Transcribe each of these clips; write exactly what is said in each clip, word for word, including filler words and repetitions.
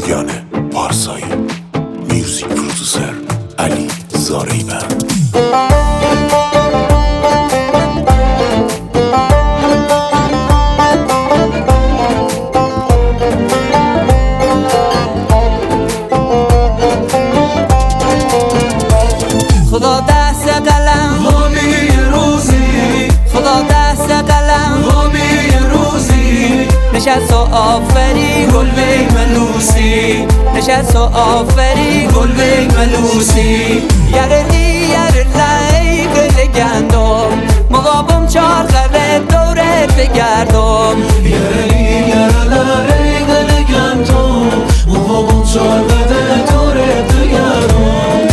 دیانه پارسایی، میوزیک پرودوسر علی زاریبند. خدا دست قلم حامی روزی، خدا دست قلم حامی روزی، نشست و آفری گل بی ملوسی، نشست و آفری گل بی ملوسی. یرلی یرلی گل گندم مقابم چار قره دورت بگردم. یرلی یرلی گل گندم مقابم چار قره دورت بگردم.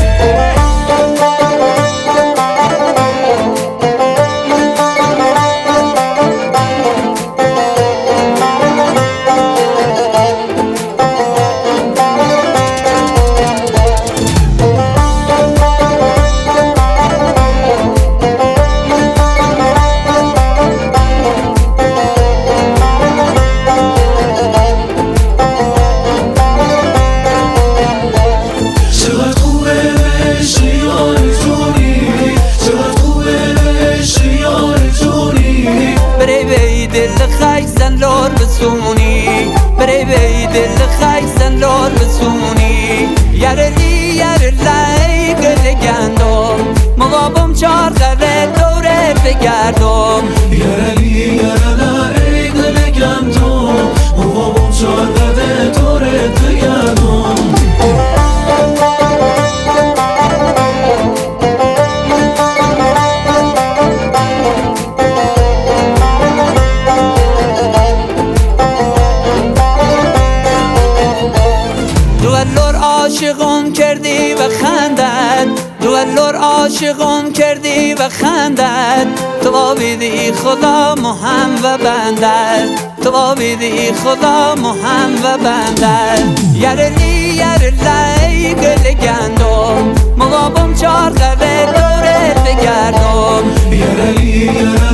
دل خیزن لار بسونی، بری بی دل خیزن لار بسونی. یرلی یرلی گل گندم مقابم چار قره دورت بگردم. یرلی یرلی گل گندم مقابم چار قره دورت بگردم. دوالور عاشقون کردی و خندد، دوالور عاشقون کردی و خندد. تو آبیدی خدا مهم و بندد، تو آبیدی خدا مهم و بندد. یرلی یرلی گل گندم مقابم چار قره دورت بگردم. یرلی یرلی